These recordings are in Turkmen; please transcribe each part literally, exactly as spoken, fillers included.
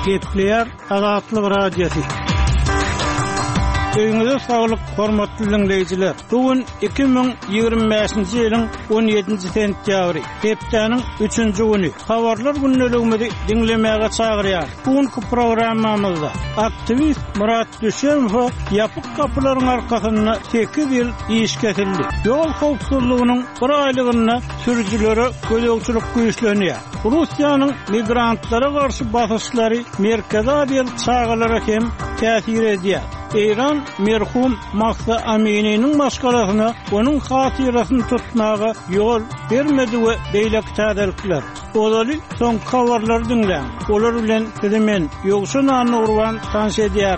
Gepleyer Azatlyk Radiosu. Öňüňizde saglyk, hormatly dinleýijiler. Bugün iki bin ýygrimi beşinji ýylyň on ýedinji sentýabry, hepdeniň üçünji güni. Habarlar günneligimizi dinlemäge çagyrýar. Bugünkü programmamyzda aktivist Murat Düşemow ýapyk kapylaryň arkasynda sekiz ýyl iş kesildi. Ýol howpsuzlygynyň bir aýlygyna sürüjilere gölegçilik güýçlenýär. Russiýanyň migrantlara garşy basyşlary Merkezi Aziýa çağalara hem täsir edýär. İran merhum Mahsa Amini'nin maşgalasyna onun hatyrasyny tutmaga yol bermedi we beýlek täzelikler. Olaly soň habarlar dinlen. Olar bilen men ýogşun anurwan tanş edýär.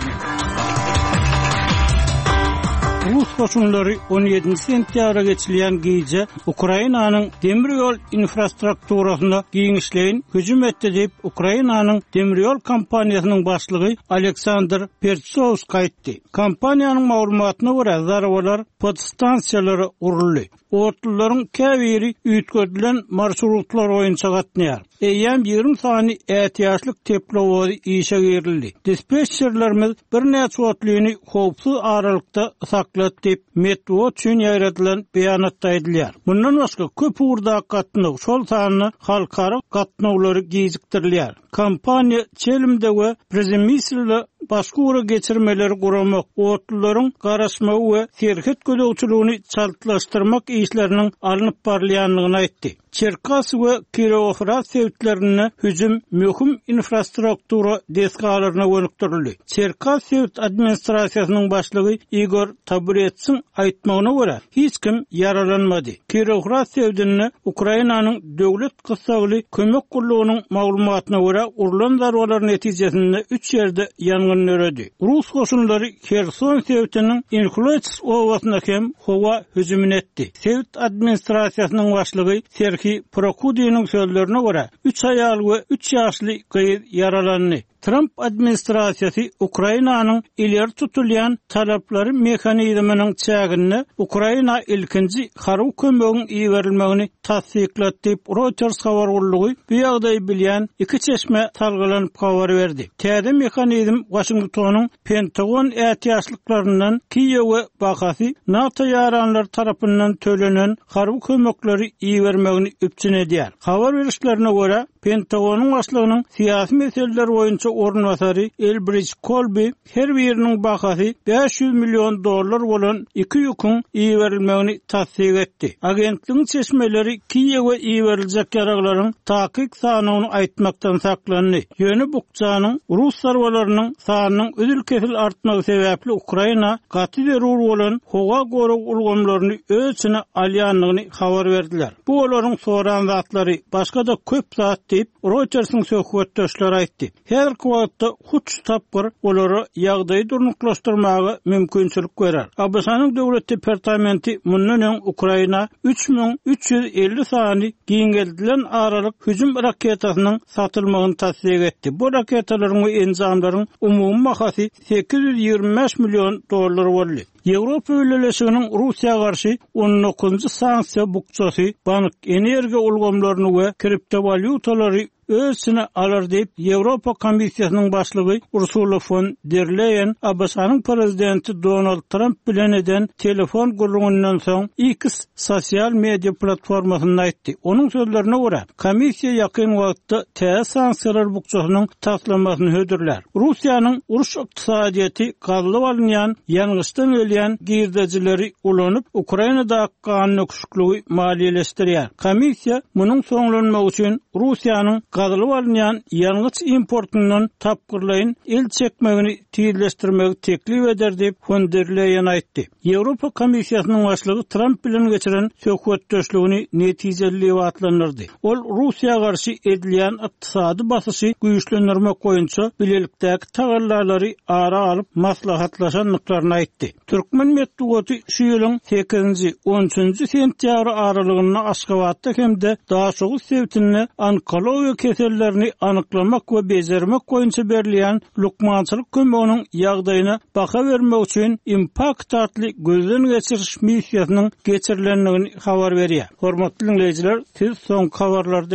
Rus koşunları on ýedinji sentýabra geçilen gece Ukrainanyň demir ýol infrastrukturasyna giňişleýin hüjüm etdi diýip Ukrainanyň demir ýol kompaniýasynyň başlygy Aleksandr Pertsovskiy aýtdy. Kompaniýanyň maglumatyna görä zarawalar podstansiýalary uruldy. Ortularyň käbiri üýtgedilen marşrutlar boýunça gatnaýar. Eýýam ýygrimi sany ätiýaşlyk teplowoz işe girildi. Dispetçerlerimiz bir näçe otlyny howpsuz aralykda saklat diýip metro üçin ýaratylan beýanatda aýdylýar. Bundan başga köp urda gatnaw şol sanyny halkara gatnawlary gizikdirilýär. Kompaniýa çelimde we prezimisle başga ura geçirmeleri guramak, otluların garaşma ve serket gölegçiligini çaltlaştırmak işlerinin alınıp barlayanlığını aýtdy. Çerkas ve Kirovohrad sevtlerine hüjüm möhüm infrastruktura deskalaryna gönükdirildi. Çerkas sevt administrasiýasynyň başlygy Igor Taburetsin aýtmagyna görä hiç kim yaralanmady. Kirovohrad sevdini Ukrainanyň döwlet gysgaly kömek gurulugynyň maglumatyna görä urulan zarwalar netijesinde üç ýerde ýangyn öredi. Rus goşunlary Kherson sevtiniň Inhluets owasyna hem howa hüjüm etdi. Sevt administrasiýasynyň başlygy Serhiy Prokudynyň sözlerine görä üç aýal we üç ýaşly gyýyz yaralandy. Trump administrasiýasy Ukrainanyň ileri tutulýan talaplary mehanizminiň çägini Ukraina ilkinji harby kömegiň iýerilmegini tasdiklat diýip Reuters habar gurulugy bu ýagdaýy bilýän iki çeşme talgylanyp habar berdi. Täze mehanizm Washingtonyň Pentagon ätiýaşlyklaryndan Kiýew we Bakasy NATO ýaranlar tarapyndan төлenen harby kömekleri iýermegini üpçün edýär. Habar berişlerine görä Pentagonyň başlygynyň siýasy meseleler boýunça ornwasary Elbridge Colby her biriniň bakasy beş yüz milyon dollar bolan iki ýükün iýerilmegini tasdik etdi. Agentligiň çeşmeleri Kiýewe iýeriljek ýaraglaryň takyk sanyny aýtmakdan saklandy. Ýöne bukçanyň Rus sarwalarynyň sanynyň üzül-kesil artmagy sebäpli Ukraina gaty derur bolan howa gorag ulgamlaryny öz içine alýanlygyny habar berdiler. Bu olaryň soran zatlary başga da köp zat diýip Reuters'ın söhbetdeşleri aýtdy. Her wagtda huç tapgyr olary ýagdaýy durnuklaşdyrmagy mümkinçilik berer. A B S-nyň döwlet departamenti mundan öň Ukraina üç bin üç ýüz elli sany giňeldilen aralyk hüjüm raketasynyň satylmagyny tasdik etdi. Bu raketalaryň we enzamlaryň umumy mahasy sekiz yüz ýygrimi beş milyon dollar boldy. Ýewropa ýöneliginiň Russiýa garşy on dokuzunji sanksiýa bukçasy bank energiýa ulgamlaryny we kriptovalyutalary özüne alar diýip Ýewropa Komissiýasynyň başlygy Ursula von der Leyen A B S-nyň prezidenti Donald Trump bilen eden telefon gurulmagyndan soň X sosial media platformasyna aýtdy. Onuň sözlerine görä, komissiýa ýakyn wagtda täze sanksiýalar bukçasynyň taslamasyny hödürler. Russiýanyň uruş ykdysadyety galyp alynýan ýalňyşdan ölýän girdejileri ulanyp Ukrainada ganyň öküşlügi maliýeleşdirýär. Komissiýa munyň soňlanmagy üçin Russiýanyň galyp alynýan ýalňyç importundan tapgyrlaýyn el çekmegini tüýleşdirmegi teklip eder diýip von der Leyen aýtdy. Ýewropa Komissiýasynyň başlygy Trump bilen geçiren söhbetdeşligini netijeli atlandyrdy. Ol Russiýa garşy edilýän ykdysady basyşy güýçlendirmek boýunça bilelikdäki tagallarlary ara alyp maslahatlaşanlyklaryny aýtdy. Türkmen medeniýeti şu ýylyň sekizinji on üçünji sentýabr aralygyna Aşgabatda hemde Daşogy sevtini onkologiýa kesellerini anyklamak we bejermek boýunça berilýän lukmançylyk kömeginiň ýagdaýyna baka bermek üçin Impact adly gözden geçiriş missiýasynyň geçirilendigini habar berýär. Hormatly dinleýijiler, siz soň habarlarda